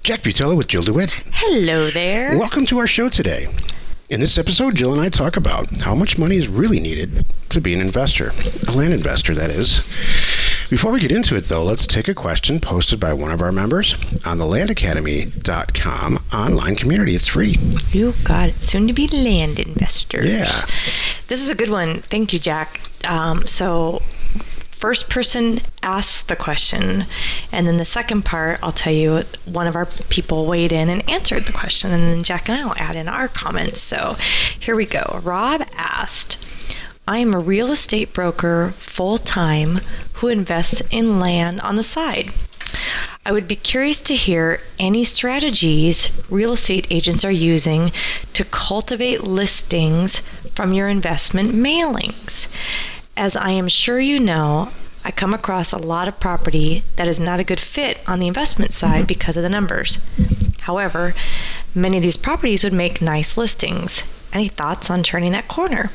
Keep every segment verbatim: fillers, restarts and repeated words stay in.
Jack Butella with Jill DeWitt. Hello there. Welcome to our show today. In this episode, Jill and I talk about how much money is really needed to be an investor, a land investor, that is. Before we get into it, though, let's take a question posted by one of our members on the land academy dot com online community. It's free. You got it. Soon to be land investors. Yeah. This is a good one. Thank you, Jack. Um, so, first person asks the question, and then the second part, I'll tell you, one of our people weighed in and answered the question, and then Jack and I will add in our comments. So, here we go. Rob asked, I am a real estate broker full-time who invests in land on the side. I would be curious to hear any strategies real estate agents are using to cultivate listings from your investment mailings. As I am sure you know, I come across a lot of property that is not a good fit on the investment side because of the numbers. However, many of these properties would make nice listings. Any thoughts on turning that corner?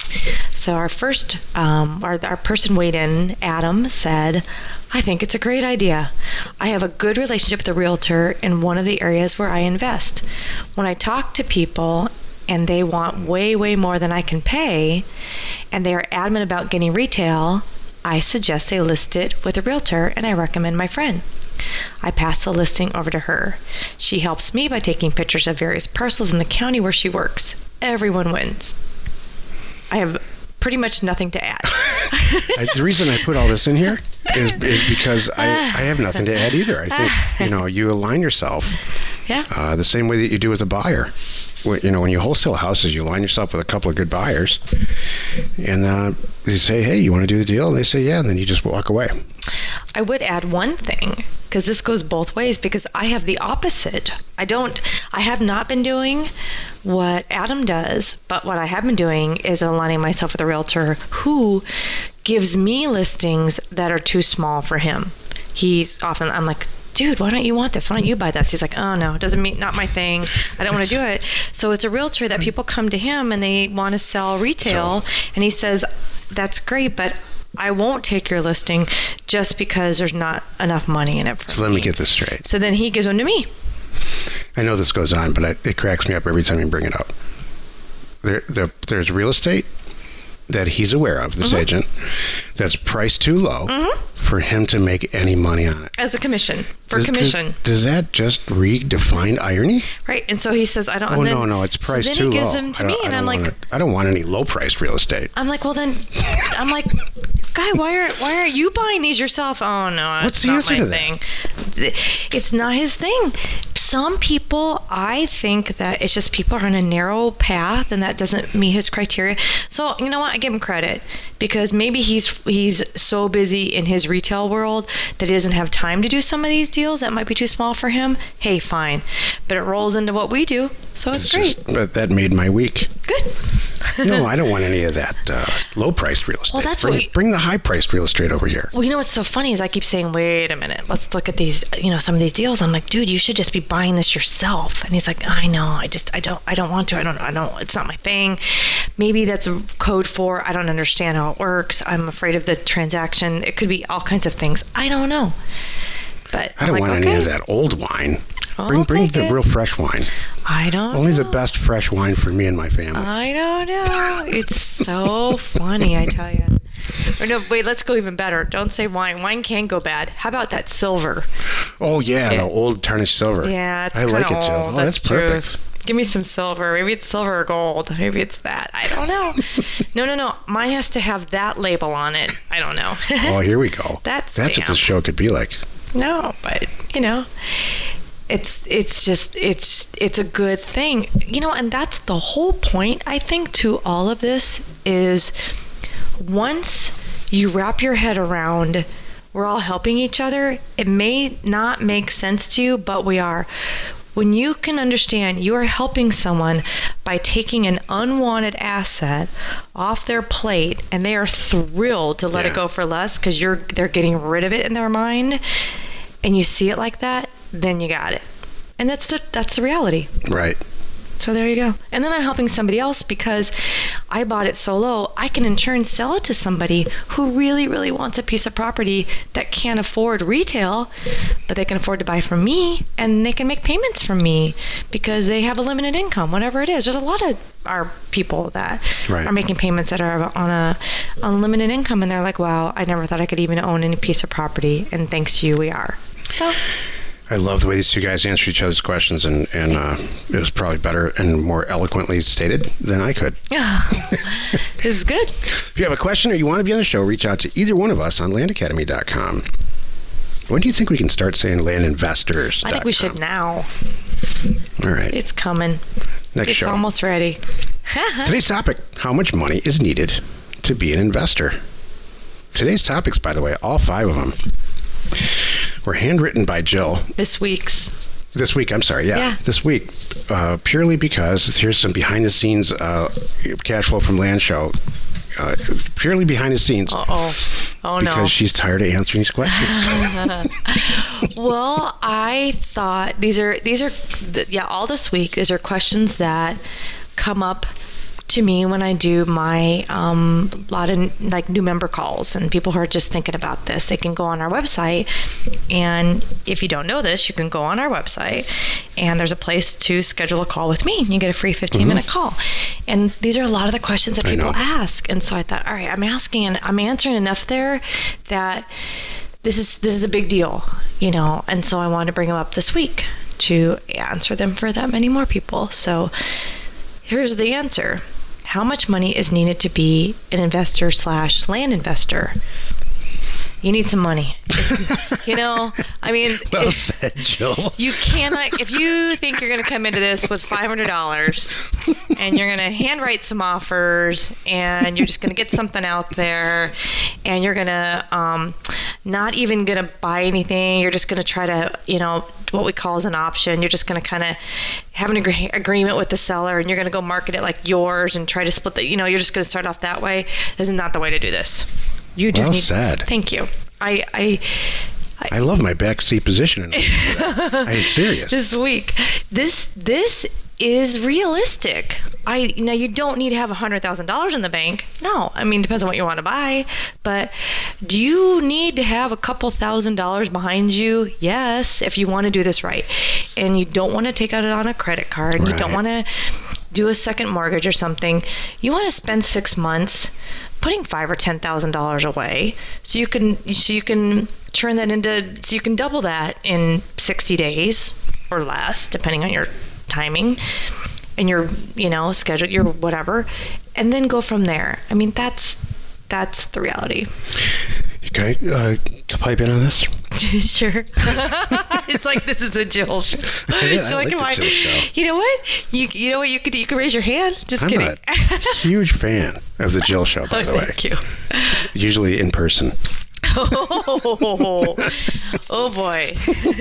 So our first, um, our, our person weighed in, Adam, said, I think it's a great idea. I have a good relationship with a realtor in one of the areas where I invest. When I talk to people and they want way, way more than I can pay, and they are adamant about getting retail, I suggest they list it with a realtor, and I recommend my friend. I pass the listing over to her. She helps me by taking pictures of various parcels in the county where she works. Everyone wins. I have pretty much nothing to add. I, the reason I put all this in here is, is because I, I have nothing to add either. I think, you know, you align yourself yeah. uh, the same way that you do with a buyer. You know, when you wholesale houses, you align yourself with a couple of good buyers, and uh, you say, hey, you want to do the deal? And they say, yeah, and then you just walk away. I would add one thing, because this goes both ways, because I have the opposite. I don't, I have not been doing what Adam does, but what I have been doing is aligning myself with a realtor who gives me listings that are too small for him. He's often, I'm like, dude, why don't you want this? Why don't you buy this? He's like, oh no, it doesn't mean, not my thing. I don't want to do it. So it's a realtor that people come to him and they want to sell retail. So, and he says, that's great, but I won't take your listing just because there's not enough money in it for So me. let me get this straight. So then he gives one to me. I know this goes on, but I, it cracks me up every time you bring it up. There, there, there's real estate that he's aware of, this mm-hmm. agent, that's priced too low mm-hmm. for him to make any money on it. As a commission, for does, commission. Does, does that just redefine irony? Right, and so he says, I don't... Oh, then, no, no, it's priced so too low. then he gives them to me, and I'm like... To, I don't want any low-priced real estate. I'm like, well then, I'm like, guy, why are why are you buying these yourself? Oh, no, that's What's the not answer my to thing. That? It's not his thing. Some people, I think that it's just people are on a narrow path, and that doesn't meet his criteria. So, you know what? I give him credit, because maybe he's he's so busy in his retail world that he doesn't have time to do some of these deals that might be too small for him. Hey, fine. But it rolls into what we do, so it's, it's great. Just, but that made my week. Good. No, I don't want any of that uh, low-priced real estate. Well, that's bring, what we, bring the high-priced real estate over here. Well, you know what's so funny is I keep saying, wait a minute, let's look at these, you know, some of these deals. I'm like, dude, you should just be buying this yourself. And he's like, I know, I just, I don't, I don't want to. I don't, I don't, it's not my thing. Maybe that's a code for, I don't understand how it works. I'm afraid of the transaction. It could be all kinds of things. I don't know. But I don't like, want okay. any of that old wine. I'll bring bring the it. real fresh wine. I don't Only know. the best fresh wine for me and my family. I don't know. It's so funny, I tell you. Or no, wait, let's go even better. Don't say wine. Wine can go bad. How about that silver? Oh, yeah, yeah. the old tarnished silver. Yeah, it's I like it, Jill. old. Oh, that's, that's perfect. Give me some silver. Maybe it's silver or gold. Maybe it's that. I don't know. no, no, no. Mine has to have that label on it. I don't know. Oh, here we go. That's That's what this show could be like. No, but, you know, it's it's just, it's it's a good thing. You know, and that's the whole point, I think, to all of this is once you wrap your head around we're all helping each other, it may not make sense to you, but we are. When you can understand you are helping someone by taking an unwanted asset off their plate and they are thrilled to let yeah. it go for less because you're they're getting rid of it in their mind, and you see it like that, then you got it. And that's the that's the reality. Right. So there you go. And then I'm helping somebody else because I bought it so low, I can in turn sell it to somebody who really, really wants a piece of property that can't afford retail, but they can afford to buy from me, and they can make payments from me because they have a limited income, whatever it is. There's a lot of our people that right. are making payments that are on a unlimited income, and they're like, wow, I never thought I could even own any piece of property, and thanks to you, we are. So I love the way these two guys answer each other's questions, and, and uh, it was probably better and more eloquently stated than I could. This is good. If you have a question or you want to be on the show, reach out to either one of us on land academy dot com. When do you think we can start saying land investors? I think we should now. All right. It's coming. Next it's show. It's almost ready. Today's topic, how much money is needed to be an investor? Today's topics, by the way, all five of them, were handwritten by Jill. This week's. This week, I'm sorry, yeah. yeah. This week, uh, purely because here's some behind-the-scenes uh, cash flow from Land Show. Uh, purely behind the scenes. Uh-oh. Oh, because no. Because she's tired of answering these questions. Well, I thought these are, these are, yeah, all this week, these are questions that come up to me when I do my um, lot of like new member calls, and people who are just thinking about this, they can go on our website, and if you don't know this, you can go on our website and there's a place to schedule a call with me, and you get a free fifteen minute mm-hmm. call. And these are a lot of the questions that people ask, and so I thought, all right, I'm asking and I'm answering enough there that this is this is a big deal, you know, and so I wanted to bring them up this week to answer them for that many more people. So here's the answer. How much money is needed to be an investor slash land investor? You need some money. It's, you know, I mean, well if, said, Jill. You cannot, if you think you're going to come into this with five hundred dollars and you're going to handwrite some offers and you're just going to get something out there and you're going to um, not even going to buy anything, you're just going to try to, you know, what we call as an option, you're just going to kind of have an agree- agreement with the seller and you're going to go market it like yours and try to split the, you know, you're just going to start off that way. This is not the way to do this. You do well need, said. Thank you. I, I, I, I love my backseat position. I'm serious. This week, this this is realistic. I now you don't need to have a hundred thousand dollars in the bank. No, I mean depends on what you want to buy. But do you need to have a couple thousand dollars behind you? Yes, if you want to do this right, and you don't want to take out it on a credit card, and right. you don't want to do a second mortgage or something. You want to spend six months putting five or ten thousand dollars away, so you can so you can turn that into so you can double that in sixty days or less, depending on your timing and your you know schedule, your whatever, and then go from there. I mean, that's that's the reality. Can I uh, pipe in on this? Sure. It's like this is a Jill show. Yeah, I like, like the Jill show. You know what? You you know what you could you could raise your hand. Just I'm kidding. I'm a huge fan of the Jill show, by oh, the way. Thank you. Usually in person. Oh, oh boy.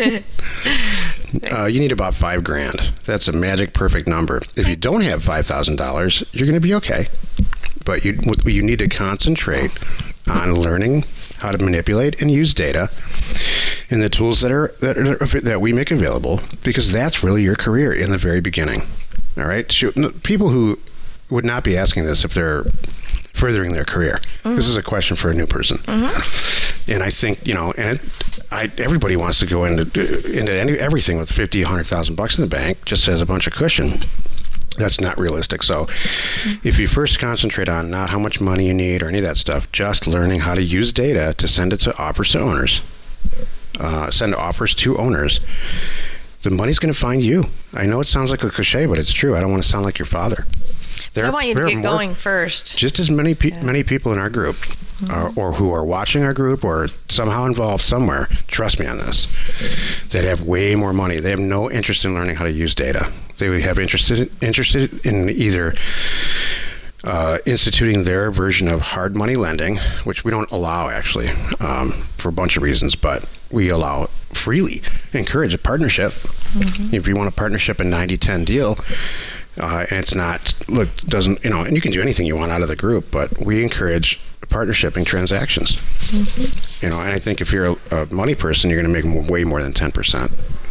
uh, you need about five grand. That's a magic perfect number. If you don't have five thousand dollars, you're going to be okay. But you you need to concentrate on learning how to manipulate and use data and the tools that are that are, that we make available, because that's really your career in the very beginning. All right, people who would not be asking this if they're furthering their career. Mm-hmm. This is a question for a new person. Mm-hmm. And I think, you know, and it, I, everybody wants to go into into any, everything with fifty, a hundred thousand bucks in the bank just as a bunch of cushion. That's not realistic. So mm-hmm. if you first concentrate on not how much money you need or any of that stuff, just learning how to use data to send it to offers to owners, uh, send offers to owners, the money's going to find you. I know it sounds like a cliche, but it's true. I don't want to sound like your father. There, I want you to get going first. Just as many pe- yeah. many people in our group, mm-hmm. uh, or who are watching our group, or somehow involved somewhere, trust me on this, that have way more money. They have no interest in learning how to use data. They would have interested interested in either uh, instituting their version of hard money lending, which we don't allow actually um, for a bunch of reasons, but we allow freely, encourage a partnership. Mm-hmm. If you want a partnership, a ninety ten deal. Uh, and it's not, look, doesn't, you know, and you can do anything you want out of the group, but we encourage partnership and transactions. Mm-hmm. You know, and I think if you're a, a money person, you're going to make more, way more than ten percent.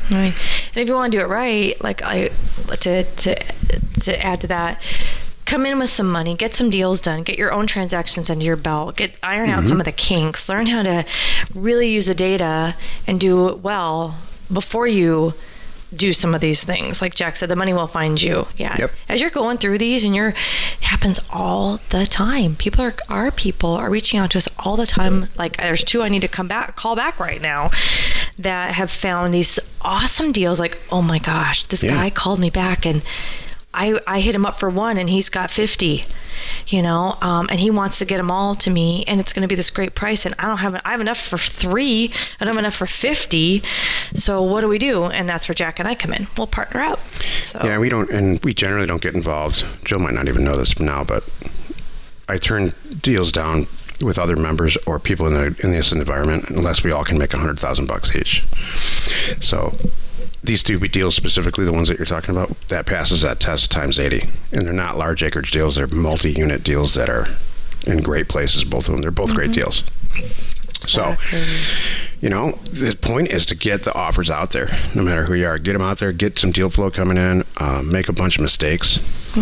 Right. And if you want to do it right, like I to to to add to that, come in with some money, get some deals done, get your own transactions under your belt, get iron out mm-hmm. some of the kinks, learn how to really use the data and do it well before you do some of these things. Like Jack said, the money will find you. Yeah. Yep. As you're going through these, and you're, it happens all the time. People are, our people are reaching out to us all the time. Like there's two I need to come back, call back right now that have found these awesome deals. Like, oh my gosh, this yeah. guy called me back and I, I hit him up for one and he's got fifty, you know, um, and he wants to get them all to me and it's going to be this great price. And I don't have, I have enough for three. I don't have enough for fifty. So what do we do? And that's where Jack and I come in. We'll partner up. So. Yeah, we don't, and we generally don't get involved. Jill might not even know this now, but I turn deals down with other members or people in the in this environment unless we all can make a hundred thousand bucks each. So these two deals specifically, the ones that you're talking about, that passes that test times eighty. And they're not large acreage deals. They're multi-unit deals that are in great places, both of them. They're both mm-hmm. great deals. Exactly. So, you know, the point is to get the offers out there, no matter who you are. Get them out there, get some deal flow coming in, um, make a bunch of mistakes.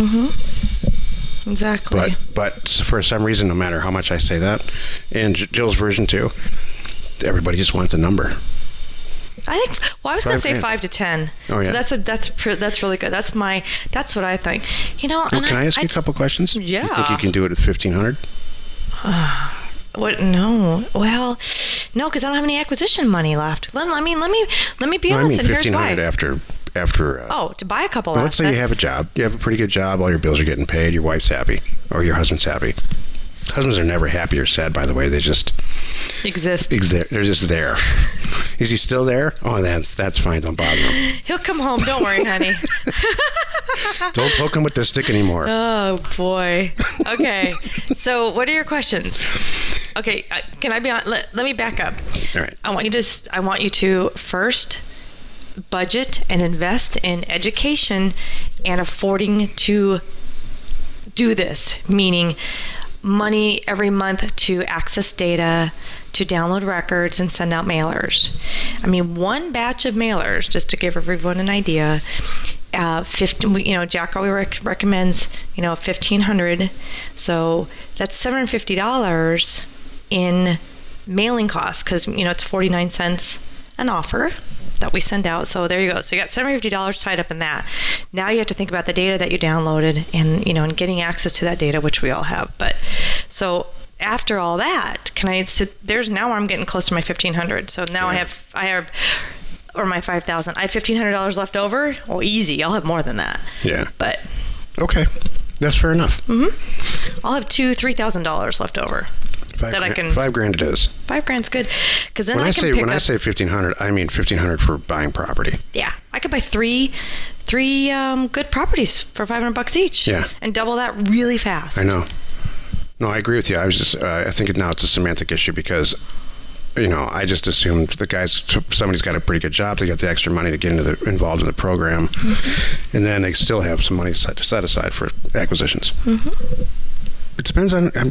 Mm-hmm. Exactly. But, but for some reason, no matter how much I say that, and Jill's version too, everybody just wants a number. I think. Well, I was going to say grand. five to ten. Oh yeah. So that's a that's that's really good. That's my that's what I think. You know. Well, can I, I ask I you just, a couple questions? Yeah. You think you can do it at fifteen hundred? Uh, what? No. Well, no, because I don't have any acquisition money left. Let, let me let me let me be no, honest. I mean, and here's why. after after. Uh, oh, to buy a couple. Well, let's say you have a job. You have a pretty good job. All your bills are getting paid. Your wife's happy, or your husband's happy. Husbands are never happy or sad, by the way. They just exist. Ex- they're just there. Is he still there? Oh, that's that's fine. Don't bother him. He'll come home. Don't worry, honey. Don't poke him with the stick anymore. Oh boy. Okay. So, what are your questions? Okay. Uh, can I be on? Let, let me back up. All right. I want you to. I want you to first budget and invest in education and affording to do this, meaning money every month to access data, to download records and send out mailers. I mean, one batch of mailers, just to give everyone an idea, uh, fifteen, you know, Jack always rec- recommends, you know, fifteen hundred. So that's seven hundred fifty dollars in mailing costs because, you know, it's forty-nine cents an offer that we send out. So there you go. So you got seven hundred fifty dollars tied up in that. Now you have to think about the data that you downloaded and, you know, and getting access to that data, which we all have. But so after all that, can I sit there's now where I'm getting close to my fifteen hundred. So now yeah. I have, I have, or my five thousand, I have fifteen hundred dollars left over. Oh, easy. I'll have more than that. Yeah. But. Okay. That's fair enough. Mm-hmm. I'll have two, three thousand dollars left over. Five that grand, I can, five grand it is. Five grand's good, because then when I, I can say pick when up, I say fifteen hundred, I mean fifteen hundred for buying property. Yeah, I could buy three, three um, good properties for five hundred bucks each. Yeah, and double that really fast. I know. No, I agree with you. I was just uh, I think now it's a semantic issue because, you know, I just assumed the guys somebody's got a pretty good job to get the extra money to get into the, involved in the program, mm-hmm. and then they still have some money set set aside for acquisitions. Mm-hmm. It depends on. Um,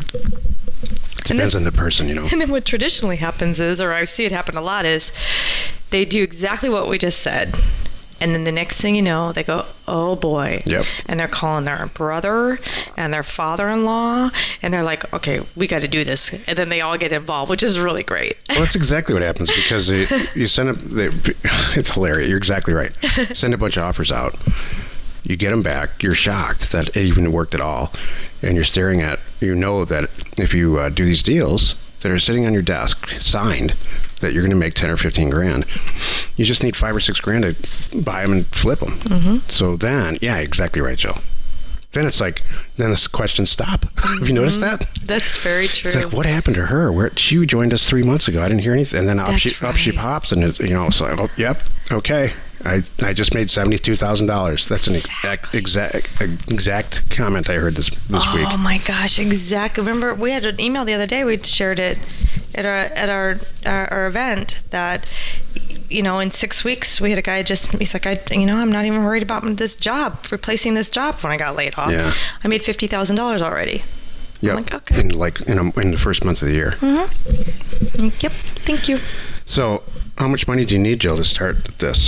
Depends then, on the person, you know. And then what traditionally happens is, or I see it happen a lot, is they do exactly what we just said. And then the next thing you know, they go, oh boy. Yep. And they're calling their brother and their father-in-law. And they're like, okay, we got to do this. And then they all get involved, which is really great. Well, that's exactly what happens because they, you send up, they, it's hilarious. You're exactly right. Send a bunch of offers out. You get them back. You're shocked that it even worked at all. And you're staring at, you know that if you uh, do these deals that are sitting on your desk, signed, that you're going to make ten or fifteen grand. You just need five or six grand to buy them and flip them. Mm-hmm. So then, yeah, exactly right, Jill. Then it's like, then the questions stop. Mm-hmm. Have you noticed that? That's very true. It's like, what happened to her? Where she joined us three months ago. I didn't hear anything. And then up she, right. up she pops, and it, you know, it's like, oh, yep, okay. I, I just made seventy-two thousand dollars. That's an exactly. exact exact comment I heard this this oh, week. Oh my gosh, exactly. Remember, we had an email the other day. We shared it at our at our our, our event that, you know, in six weeks we had a guy just he's like, I you know I'm not even worried about this job replacing this job when I got laid off. Yeah. I made fifty thousand dollars already. Yep. Like, okay. In like in, a, in the first month of the year. Mm-hmm. Yep. Thank you. So, how much money do you need, Jill, to start this?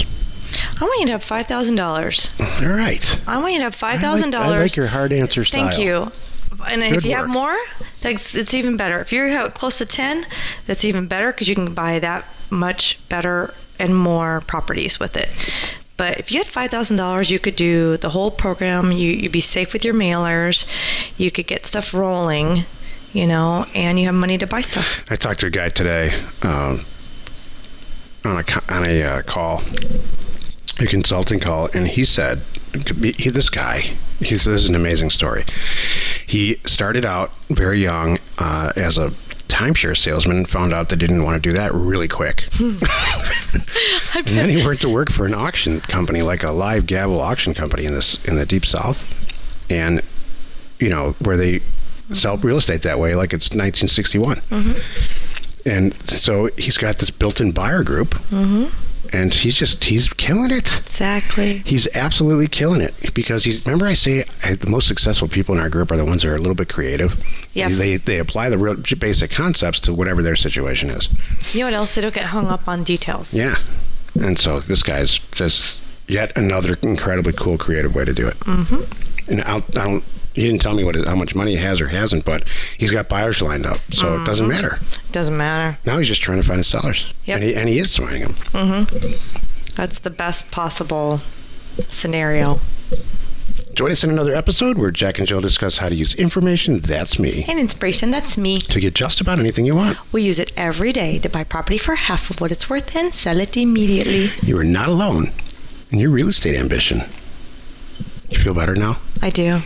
I want you to have five thousand dollars. All right. I want you to have five thousand dollars. I like your hard answer style. Thank you. And Good if you work. have more, that's it's even better. If you're close to ten, that's even better because you can buy that much better and more properties with it. But if you had five thousand dollars, you could do the whole program. You, you'd be safe with your mailers. You could get stuff rolling, you know, and you have money to buy stuff. I talked to a guy today um, on a, co- on a uh, call, a consulting call, and he said, he, this guy, he said, this is an amazing story. He started out very young uh, as a timeshare salesman and found out they didn't want to do that really quick. And then he went to work for an auction company, like a live gavel auction company in this in the deep south, and you know where they sell real estate that way, like it's nineteen sixty-one. Mm-hmm. And so he's got this built-in buyer group, mm-hmm. and he's just he's killing it. Exactly. He's absolutely killing it because he's. Remember, I say I, the most successful people in our group are the ones that are a little bit creative. Yes. They they apply the real basic concepts to whatever their situation is. You know what else? They don't get hung up on details. Yeah. And so this guy's just yet another incredibly cool, creative way to do it. Mm-hmm. And I'll, I don't. He didn't tell me what how much money he has or hasn't, but he's got buyers lined up, so mm-hmm. it doesn't matter. Doesn't matter. Now he's just trying to find his sellers. Yep. And he and he is finding them. Mm-hmm. That's the best possible scenario. Join us in another episode where Jack and Jill discuss how to use information, that's me, and inspiration, that's me, to get just about anything you want. We use it every day to buy property for half of what it's worth and sell it immediately. You are not alone in your real estate ambition. You feel better now? I do.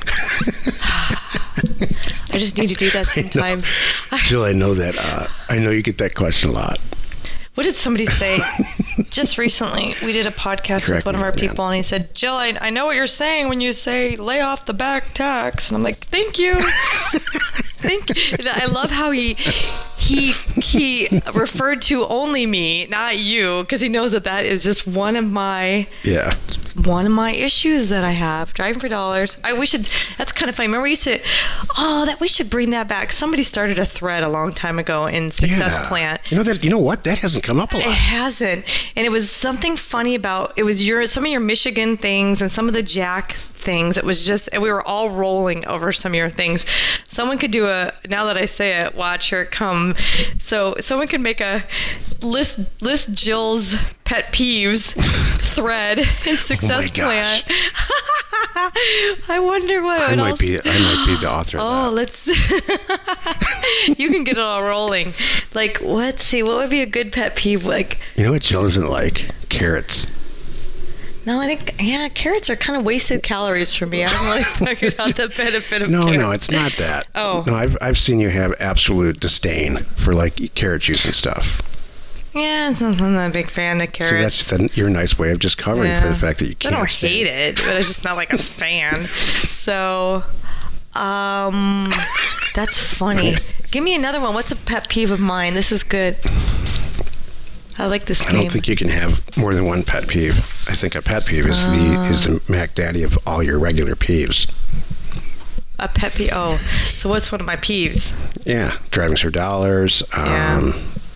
I just need to do that sometimes. I Jill, I know that. Uh, I know you get that question a lot. What did somebody say? Just recently, we did a podcast Correct with one me, of our man. people, and he said, Jill, I, I know what you're saying when you say lay off the back tax. And I'm like, thank you. Thank you. And I love how he he he referred to only me, not you, because he knows that that is just one of my Yeah. one of my issues that I have. Driving for dollars. I we should. That's kind of funny. Remember, we used to. Oh, that we should bring that back. Somebody started a thread a long time ago in Success Yeah. Plant. You know that. You know what? That hasn't come up a It lot. hasn't, and it was something funny about it was your some of your Michigan things and some of the Jack things. It was just, and we were all rolling over some of your things. Someone could do a, now that I say it, watch here it come. So someone could make a list list Jill's pet peeves thread in Success Oh my gosh. Plant. I wonder what I might else. be. I might be the author of Oh, that. let's. You can get it all rolling. Like, let's see, what would be a good pet peeve? Like, You know what Jill isn't like? Carrots. no, I think yeah, carrots are kind of wasted calories for me. I don't really figured out the benefit of No, carrots. no, it's not that. Oh. No, I've I've seen you have absolute disdain for like carrot juice and stuff. Yeah, it's not, I'm not a big fan of carrots. So that's the, your nice way of just covering for the fact that you I can't don't stand hate it, but I'm just not like a fan. So, um, that's funny. Give me another one. What's a pet peeve of mine? This is good. I like this I game. don't think you can have more than one pet peeve. I think a pet peeve is the is the Mac Daddy of all your regular peeves. A pet peeve. Oh, so what's one of my peeves? Yeah, driving for dollars. Um, Yeah.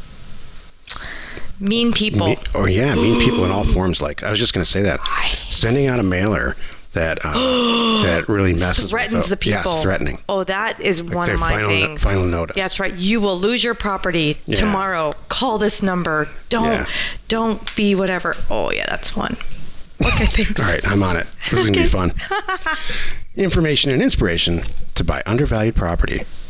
Mean people. Me, oh yeah, mean people in all forms. Like I was just going to say that, sending out a mailer that uh, that really messes Threatens with the people. Yes, threatening. Oh, that is Like one their of my final, things. Final notice. Yeah, that's right. You will lose your property Yeah. tomorrow. Call this number. Don't Yeah. don't be whatever. Oh yeah, that's one. Okay, thanks. All right, I'm on it. This is going to be fun. Information and inspiration to buy undervalued property.